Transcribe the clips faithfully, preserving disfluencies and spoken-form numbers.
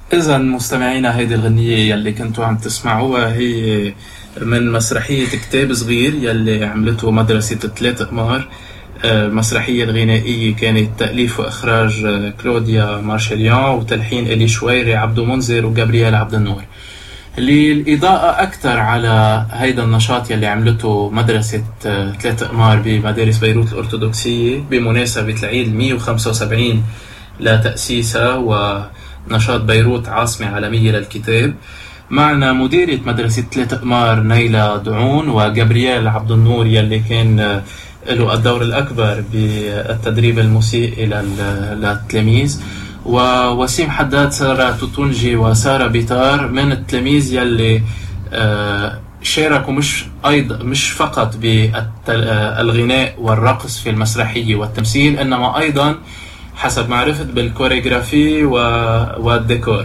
إذا مستمعينا، هيدي الغنية يلي كنتوا عم تسمعوها هي من مسرحية كتاب صغير يلي عملته مدرسة ثلاث أقمار. المسرحية الغنائية كانت تأليف وإخراج كلوديا مارشليان، وتلحين إلي شويري، عبدو منذر، وجابرييل عبد النور. للإضاءة أكثر على هيدا النشاط يلي عملته مدرسة ثلاث أقمار بمدارس بيروت الأرثوذكسية بمناسبة العيد مئة وخمسة وسبعين لتأسيسها ونشاط بيروت عاصمة عالمية للكتاب، معنا مديرة مدرسة ثلاث أقمار نيلة دعون، وجابرييل عبد النور يلي كان له الدور الأكبر بالتدريب الموسيقي للتلاميذ، ووسيم حداد، سارة توتونجي، وسارة بيتار من التلاميذ يلي شاركوا مش أيضا مش فقط بالغناء والرقص في المسرحية والتمثيل، إنما أيضا حسب ما عرفت بالكوريغرافي والديكور.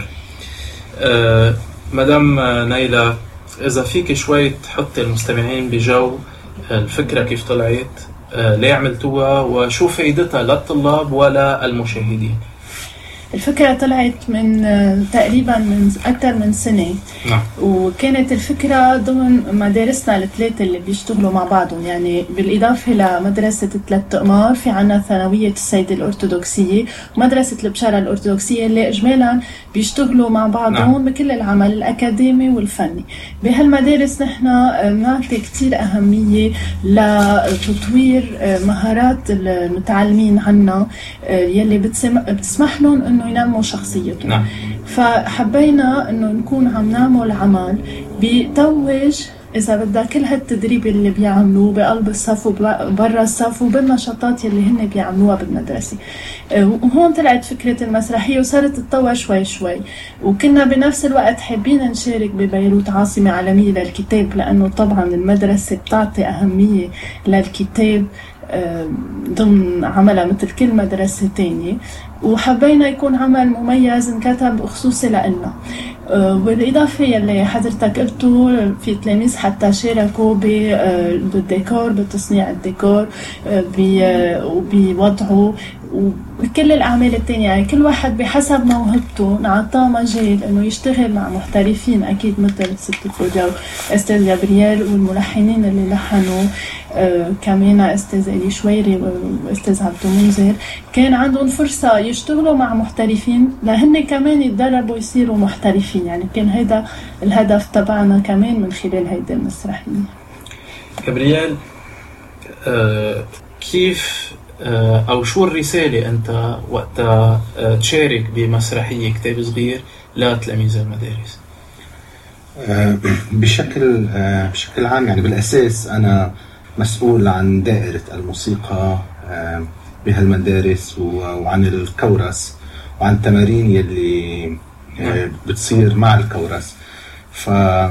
مدام نيلة، إذا فيك شوي تحطي المستمعين بجو الفكرة كيف طلعت، ليه عملتوها، وشو فائدتها للطلاب ولا المشاهدين؟ الفكرة طلعت من تقريبا من أكثر من سنة. نعم. وكانت الفكرة ضمن مدارسنا الثلاثة اللي بيشتغلوا مع بعضهم، يعني بالإضافة لمدرسة ثلاث أقمار في عنا ثانوية السيدة الأرثوذكسية ومدرسة البشارة الأرثوذكسية اللي إجمالا بيشتغلوا مع بعضهم. نعم. بكل العمل الأكاديمي والفني. بهالمدارس نحن بنعطي كتير أهمية لتطوير مهارات المتعلمين عنا يلي بتسمح لهم إنه ينموا شخصيتهم. نعم. فحبينا إنه نكون عم نعمل عمل بيتوج إذا بدها كل هالتدريب اللي بيعملوه بقلب الصف وبرا الصف وبالنشاطات اللي هن بيعملوها بالمدرسة. وهون طلعت فكرة المسرحية وصارت تتطور شوي شوي، وكنا بنفس الوقت حابين نشارك ببيروت عاصمة عالمية للكتاب، لأنه طبعا المدرسة بتعطي أهمية للكتاب ضمن عملها مثل كل مدرسة تانية، وحبينا يكون عمل مميز انكتب خصوصي لنا. بالإضافة يلي حضرتك قلتوا في تلاميذ حتى شاركوا بالديكور، بتصنيع الديكور وبوضعه وبكل الأعمال التانية. يعني كل واحد بحسب موهبته نعطاه مجال إنه يشتغل مع محترفين أكيد مثل ست كلوديا وأستاذ جابرييل، والملحنين اللي لحنوا آه كمان أستاذ إلي شويري وأستاذ عبدو منذر، كان عندهم فرصة يشتغلوا مع محترفين لهن كمان يتدربوا يصيروا محترفين. يعني كان هذا الهدف تبعنا كمان من خلال هيدا المسرحية. جابرييل، آه كيف آه أو شو الرسالة أنت وقتها آه تشارك بمسرحية كتاب صغير لتلاميذ المدارس؟ آه بشكل آه بشكل عام، يعني بالأساس أنا مسؤول عن دائرة الموسيقى آه بهالمدارس وعن الكورس وعن التمارين يلي آه بتصير مع الكورس. ف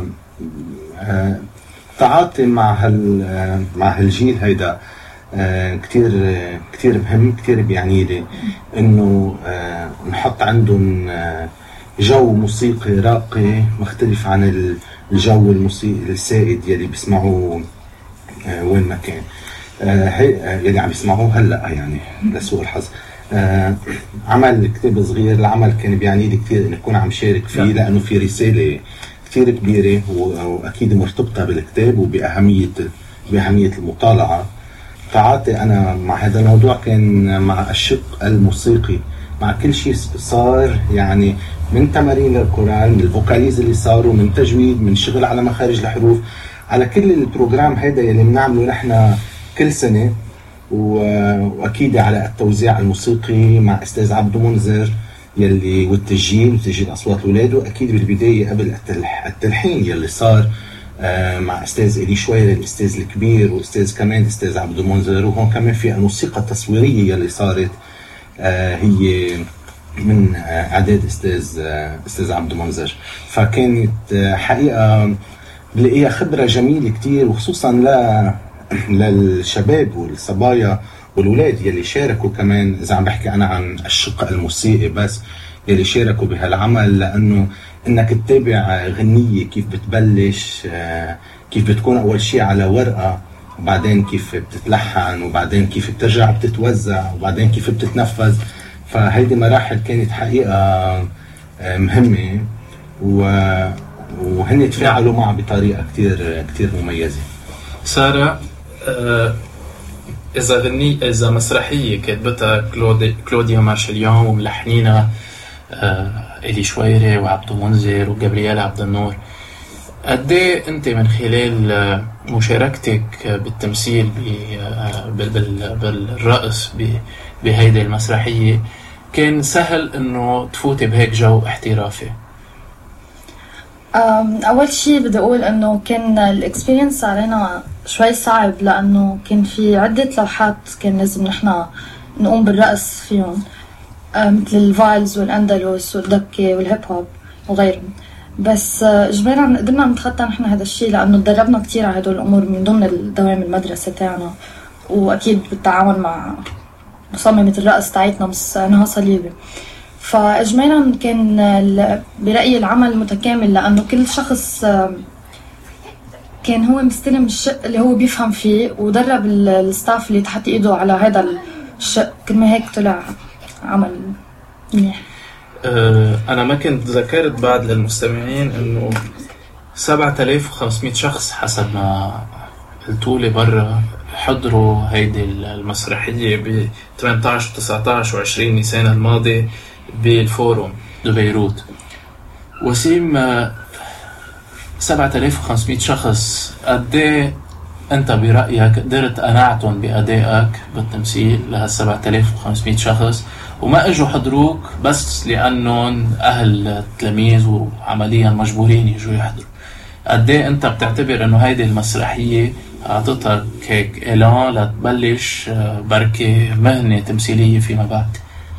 آه تعاطي مع هال آه مع هالجيل هيدا آه كتير آه كتير مهم، كتير بيعني لي إنه آه نحط عندهم آه جو موسيقي راقي مختلف عن الجو الموسيقي السائد يلي بيسمعوه آه وين ما كان. آه هي آه يلي عم يسمعوه هلا يعني لسوء الحظ. آه عمل كتاب صغير، العمل كان بيعني لي كتير إني أكون عم شارك فيه، لأنه في رسالة كتير كبيرة وأكيد مرتبطة بالكتاب وبأهمية بأهمية المطالعة. تعاطي أنا مع هذا الموضوع كان مع الشق الموسيقي، مع كل شيء صار، يعني من تمارين القرآن، من الفوكاليز اللي صاروا، من تجويد، من شغل على مخارج الحروف، على كل البروجرام هيدا يلي بنعمله نحن كل سنة. وأكيد على التوزيع الموسيقي مع أستاذ عبدو منذر يلي والتسجيل وتسجيل أصوات الأولاد، وأكيد بالبداية قبل التلحين يلي صار مع أستاذ إلي شويري الأستاذ الكبير وأستاذ كمان أستاذ عبدو منذر. وهون كمان في الموسيقى التصويرية يلي صارت هي من إعداد أستاذ أستاذ عبدو منذر. فكانت حقيقة بلاقيها خبرة جميلة كتير، وخصوصا ل للشباب والصبايا والولاد يلي شاركوا كمان. إذا عم بحكي أنا عن الشق الموسيقي بس يلي شاركوا بهالعمل، لأنه إنك تتابع غنية كيف بتبلش، كيف بتكون أول شيء على ورقة، وبعدين كيف بتتلحن، وبعدين كيف بترجع بتتوزع، وبعدين كيف بتتنفذ. فهيدي مراحل كانت حقيقة مهمة وهن يتفاعلوا معه بطريقة كتير كتير مميزة. سارة، إذا غني إذا مسرحية كتبتها كلودي كلوديا مارشليان وملحنينها إلي شويري وعبد منذر وجابرييل عبد النور، قديه أنت من خلال مشاركتك بالتمثيل بالرقص بهيدي المسرحية كان سهل إنه تفوتي بهيك جو احترافي؟ أول شيء بدي أقول إنه كان الإكسبيرينس علينا شوي صعب، لأنه كان في عدة لوحات كان لازم نحنا نقوم بالرقص فيهم، مثل الفايلز والأندلس والدكة والهيب هوب وغيرهم. بس إجبارا قدرنا نتخطى نحن هذا الشيء لأنه تدربنا كتير على هدول الأمور من ضمن الدوام المدرسة تاعنا، وأكيد بالتعاون مع مصممة الرقص تاعتنا مس نهى صليبي. فإجمالا كان برأيي العمل متكامل، لأنه كل شخص كان هو مستلم الشق اللي هو بيفهم فيه، ودرب الستاف اللي تحت إيده على هذا الشق. كما هيك طلع عمل منيح. أنا ما كنت ذكرت بعد للمستمعين إنه سبعة آلاف وخمسمائة شخص حسب ما قلتولي برا حضروا هيدي المسرحية ب ثمانية عشر وتسعة عشر وعشرين نيسان الماضي بالفوروم ببيروت. وسيم، سبعة آلاف وخمسمائة شخص، قديه أنت برأيك قدرت أنعتهم بأدائك بالتمثيل لها سبعة آلاف وخمسمائة شخص وما اجوا حضروك بس لأنهم أهل تلاميذ وعمليا مجبورين يجوا يحضروا؟ قديه أنت بتعتبر أنه هيدي المسرحية أعطتك هيك إعلان لتبلش بركة مهنة تمثيلية فيما بعد؟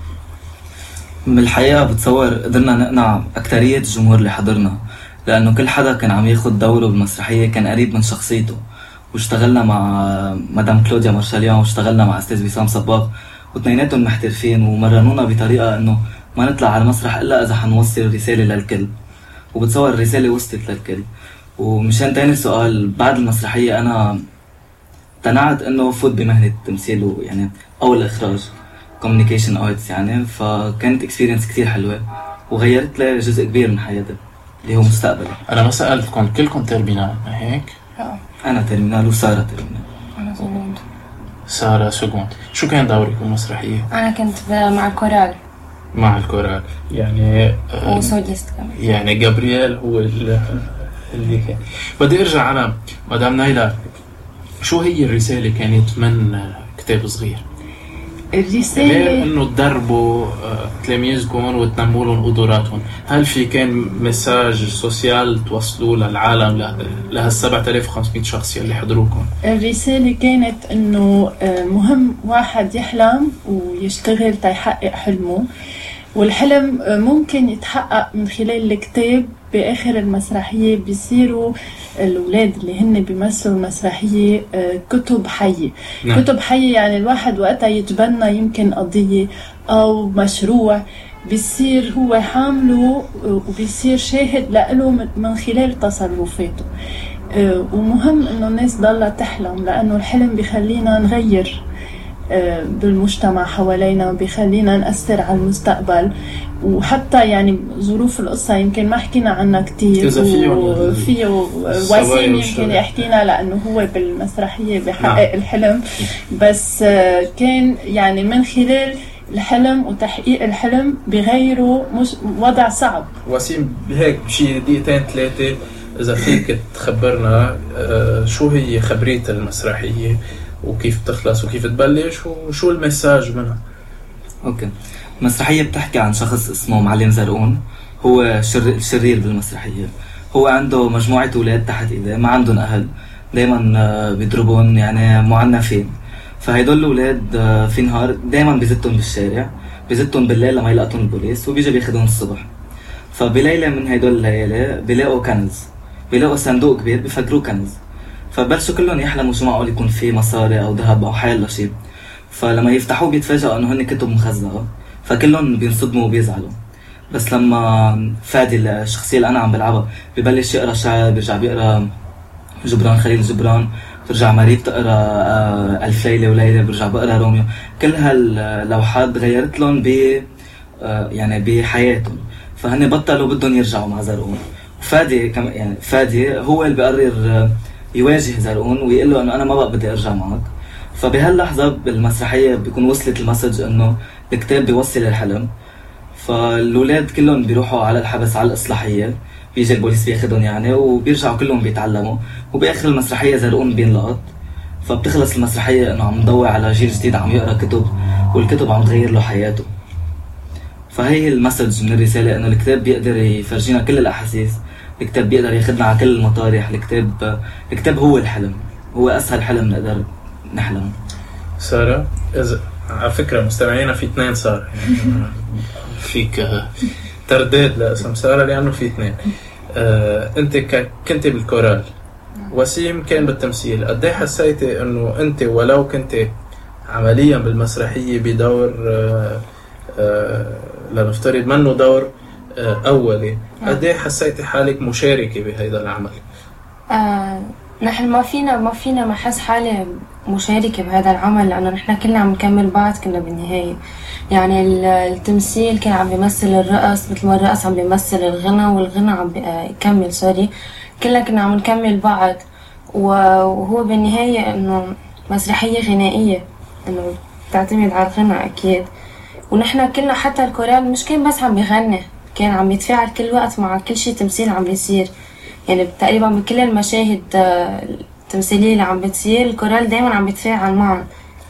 من الحقيقة بتصور قدرنا نقنع أكترية الجمهور اللي حضرنا، لأنه كل حدا كان عم ياخد دوره بالمسرحية كان قريب من شخصيته. واشتغلنا مع مدام كلوديا مارشليان واشتغلنا مع أستاذ وسام صباغ، واثنيناتهم محترفين ومرنونا بطريقة إنه ما نطلع على المسرح إلا إذا حنوصل الرسالة للكل، وبتصور الرسالة وصلت للكل. ومشان تاني سؤال، بعد المسرحية أنا تنعت إنه فوت بمهنة التمثيل يعني أو الإخراج communication arts يعني. فكانت experience كتير حلوة وغيرت لي جزء كبير من حياتي اللي هو مستقبلي. أنا ما سألتكم كلكم تربينال هيك؟ أنا ترمينال وسارة ترمينال. أنا سجوند. سارة سجوند. شو كان دورك بالمسرحية؟ أنا كنت مع الكورال. مع الكورال يعني وسوليست كمان. يعني جابرييل هو اللي كان. بدي أرجع أنا مدام نايلة، شو هي الرسالة كانت من كتاب صغير؟ الرسالة غير إنه تدربوا تلاميذكم وتنموا لهم قدراتهم، هل في كان مساج سوسيال توصلوا للعالم لهالسبعة آلاف وخمسمائة شخص اللي حضروكم؟ الرسالة كانت إنه مهم واحد يحلم ويشتغل تيحقق حلمه، والحلم ممكن يتحقق من خلال الكتاب. بآخر المسرحية بيصيروا الأولاد اللي هن بيمثلوا المسرحية كتب حية. نعم. كتب حية يعني الواحد وقتها يتبنى يمكن قضية أو مشروع بيصير هو حامله وبيصير شاهد لأله من خلال تصرفاته. ومهم إنه الناس ضلها تحلم، لأنه الحلم بيخلينا نغير بالمجتمع حوالينا وبيخلينا نأثر على المستقبل. وحتى يعني ظروف القصة يمكن ما حكينا عنها كتير، وفيه وسيم يمكن يحكينا لأنه هو بالمسرحية بحقق نعم. الحلم، بس كان يعني من خلال الحلم وتحقيق الحلم بغيره مش وضع صعب. وسيم بهيك بشي دقيقتين ثلاثة إذا فيك تخبرنا شو هي خبرية المسرحية وكيف تخلص وكيف تبلش وشو المساج منها؟ اوكي. المسرحية بتحكي عن شخص اسمه معلم زرقون، هو شر... شرير بالمسرحية. هو عنده مجموعة أولاد تحت إيده ما عندهم أهل، دايما بيضربون يعني معنفين. فهيدول الأولاد في نهار دايما بيزتهم بالشارع، بيزتهم بالليل لما يلقطون البوليس وبيجي بياخدون الصبح. فبليلة من هيدول الليالي بيلاقوا كنز، بيلاقوا صندوق كبير بيفكروه كنز. فبلشوا كلهم يحلموا شو معقول يكون فيه مصاري أو ذهب أو حيلا شيء. فلما يفتحوه بيتفاجئوا إنه هن كتب مخزنة، فكلهم بينصدموا وبيزعلوا. بس لما فادي الشخصية اللي أنا عم بلعبها ببلش يقرأ شعر، بيرجع بيقرأ جبران خليل جبران، بترجع مريم تقرأ ألف ليلة وليلة، بيرجع بقرأ روميو. كل هاللوحات غيرت لهم ب يعني بحياتهم. فهن بطلوا بدهم يرجعوا مع زرقون. وفادي كم يعني فادي هو اللي بيقرر يواجه زرقون ويقول له انه انا ما بقى بدي ارجع معك. فبهاللحظه بالمسرحيه بيكون وصلت المسج انه الكتاب بيوصل الحلم. فالولاد كلهم بيروحوا على الحبس على الاصلاحيه، بيجي البوليس بياخدهم يعني، وبيرجعوا كلهم بيتعلموا، وباخر المسرحيه زرقون بينلقط. فبتخلص المسرحيه انه عم ندور على جيل جديد عم يقرا كتب، والكتب عم تغير له حياته. فهي المسج من الرساله، انه الكتاب بيقدر يفرجينا كل الاحاسيس، الكتاب بيقدر ياخدنا على كل المطارح، الكتاب الكتاب هو الحلم، هو اسهل حلم نقدر نحلم. سارة، إذا على فكرة مستمعينا في اثنين سارة، يعني فيك ترداد لاسم سارة لأنه في اثنين. آه، أنت كنت بالكورال، وسيم كان بالتمثيل. قد ايه حسيتي إنه أنت ولو كنت عمليا بالمسرحية بدور آه آه لنفترض منه دور آه أولي، قد ايه حسيتي حالك مشاركة بهذا العمل؟ آه، نحن ما فينا ما فينا ما حس حالي مشاركة بهذا العمل، لأنه نحن كلنا عم نكمل بعض كنا بالنهاية. يعني التمثيل كان عم بيمثل الرقص مثل ما الرقص عم بيمثل الغنى، والغنى عم بيكمل سوري كلنا كنا عم نكمل بعض. وهو بالنهاية إنه مسرحية غنائية، إنه تعتمد على الغنى أكيد. ونحن كلنا حتى الكورال مش كان بس عم بيغني، كان عم يتفاعل كل وقت مع كل شيء تمثيل عم بيصير. يعني تقريبا بكل المشاهد التمثيلية اللي عم بتصير الكورال دايما عم بيتفاعل مع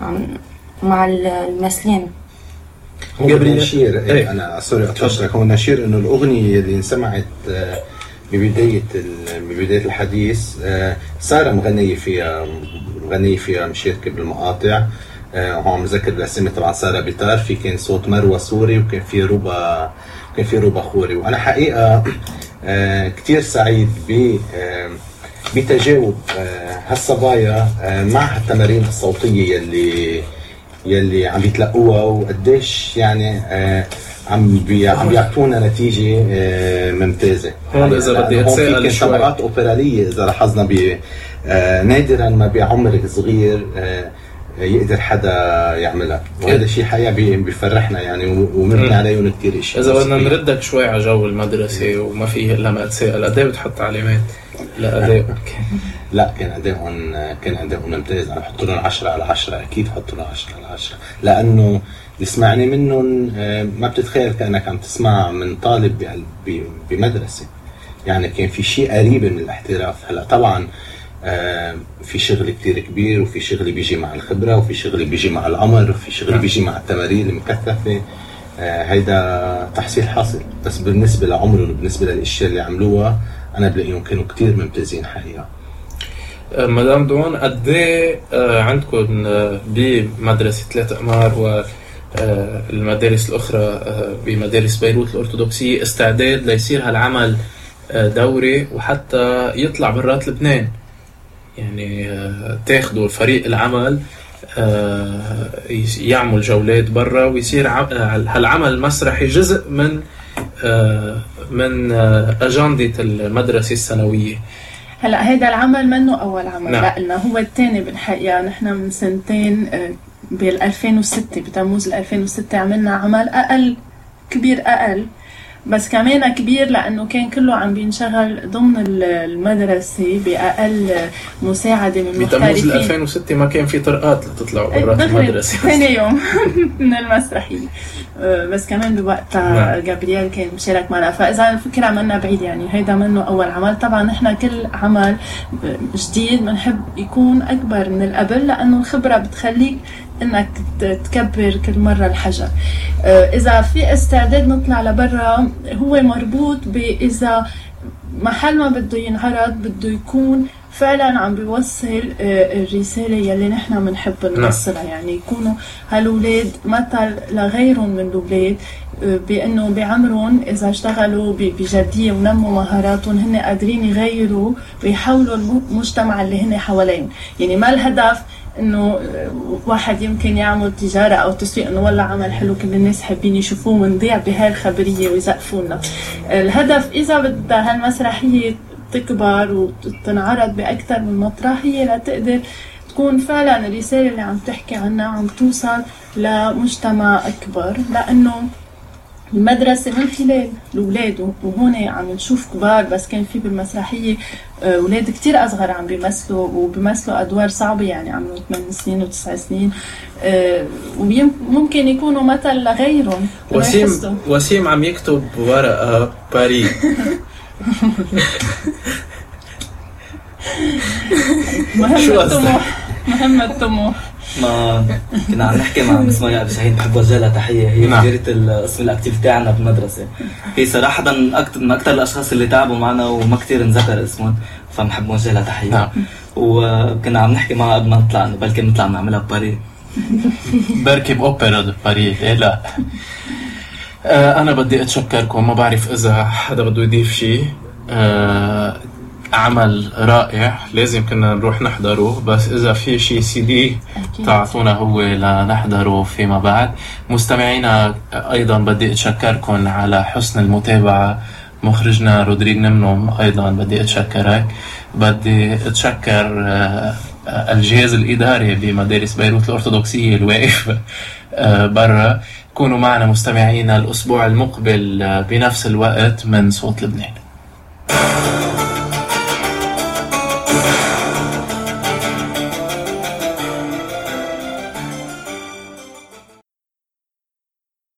مع الممثلين. هو نشير ايه انا سوري اتفضل. هو نشير انه الاغنيه اللي انسمعت ببدايه ببدايه الحديث ساره مغنيه فيها مغنيه فيها مشاركه بالمقاطع. هو عم ذكر الاسامي طبعا ساره بيتار، في كان صوت مروه سوري، وكان في روبا كان في روبا خوري. وانا حقيقه كتير سعيد ب بتجاوب هالصبايا مع التمارين الصوتيه يلي يلي عم يتلقوها، وقديش يعني عم بي عم بيعطونا نتيجه ممتازه. هون اذا بدي اتساءل شوي، طبقات اوبراليه اذا لاحظنا ب نادرا ما بعمر صغير يقدر حدا يعملها، وهذا شيء حقيقة بيفرحنا يعني، ومبني عليه كثير اشياء. اذا بدنا نردك شوي على جو المدرسه وما فيه الا ما اتساءل، قد ايه بتحط علامات لأدائك؟ لا كان أدائهم كان أدائهم ممتاز. أنا بحط لهم عشرة على عشرة، أكيد بحط لهم عشرة على عشرة، لأنه يسمعني منهم ما بتتخيل كأنك عم تسمع من طالب بمدرسة. يعني كان في شيء قريب من الاحتراف. هلا طبعا في شغل كتير كبير، وفي شغل بيجي مع الخبرة، وفي شغل بيجي مع الأمر، وفي شغل بيجي مع التمارين المكثفة. هيدا تحصيل حاصل. بس بالنسبة لعمرهم وبالنسبة للأشياء اللي عملوها أنا بلاقيهم كانوا كتير ممتازين حقيقة. مدام دون، قد ايه عندكم بمدرسة ثلاث أقمار والمدارس الأخرى بمدارس بيروت الأرثوذكسية استعداد ليصير هالعمل دوري وحتى يطلع برات لبنان؟ يعني تاخدوا فريق العمل يعمل جولات برا ويصير هالعمل المسرحي جزء من من أجندة المدرسة السنوية. هلا هيدا العمل منه أول عمل، نعم. لا هو الثاني بالحقيقة. نحن من سنتين بال ألفين وستة بتموز ال ألفين وستة عملنا عمل أقل كبير أقل بس كمان كبير، لأنه كان كله عم بينشغل ضمن المدرسة بأقل مساعدة من محترفين. بتموز ال ألفين وستة ما كان في طرقات لتطلعوا برات المدرسة ثاني يوم من المسرحية، بس كمان بوقتها جابرييل كان مشارك معنا. فإذا الفكرة عملنا بعيد، يعني هيدا منه أول عمل. طبعا نحن كل عمل جديد بنحب يكون أكبر من القبل، لأنه الخبرة بتخليك انك تكبر كل مرة الحجر. اذا في استعداد نطلع لبرا هو مربوط باذا محل ما بده ينعرض بده يكون فعلا عم بيوصل الرسالة يلي نحن بنحب نوصلها. يعني يكونوا هالولاد مثل لغيرهم من الولاد، بانه بعمرهم اذا اشتغلوا بجدية ونموا مهاراتهم هن قادرين يغيروا ويحولوا المجتمع اللي هن حوالين. يعني ما الهدف انه واحد يمكن يعمل تجارة او تسويق انه والله عمل حلو كل الناس حابين يشوفوه ونضيع بهاي الخبرية ويزقفونا. الهدف اذا بدها هالمسرحية تكبر وتنعرض باكثر من مطرح هي لتقدر تكون فعلا الرسالة اللي عم تحكي عنها عم توصل لمجتمع اكبر، لانه المدرسة من خلال الأولاد. وهون عم نشوف كبار، بس كان في بالمسرحية أولاد كتير أصغر عم بيمثلوا وبيمثلوا أدوار صعبة، يعني عمرهم ثمان سنين وتسع سنين، وممكن يكونوا مثل لغيرهم. وسيم وسيم عم يكتب ورقة باري. مهم الطموح، مهم الطموح. ما كنا عم نحكي مع مس مايا أبو شاهين، بحب وجه لها تحية. هي مديرة القسم الاكتيفيتي عنا بالمدرسة. هي صراحة أكتر من أكثر الأشخاص اللي تعبوا معنا وما كتير انذكر اسمهم، فبنحب نوجه لها تحية. نعم. وكنا عم نحكي معها قبل ما نطلع إنه بلكي نطلع نعملها بباري. بركي بأوبرا بباري. إيه لا. آه أنا بدي أتشكركم. ما بعرف إذا حدا بده يضيف شيء. آه عمل رائع، لازم كنا نروح نحضره، بس إذا في شيء سي دي تعطونا هو لنحضره فيما بعد. مستمعينا أيضا بدي أتشكركم على حسن المتابعة. مخرجنا رودريغ نمنوم أيضا بدي أتشكرك. بدي أتشكر الجهاز الإداري بمدارس بيروت الأرثوذكسية الواقف برا. كونوا معنا مستمعينا الأسبوع المقبل بنفس الوقت من صوت لبنان.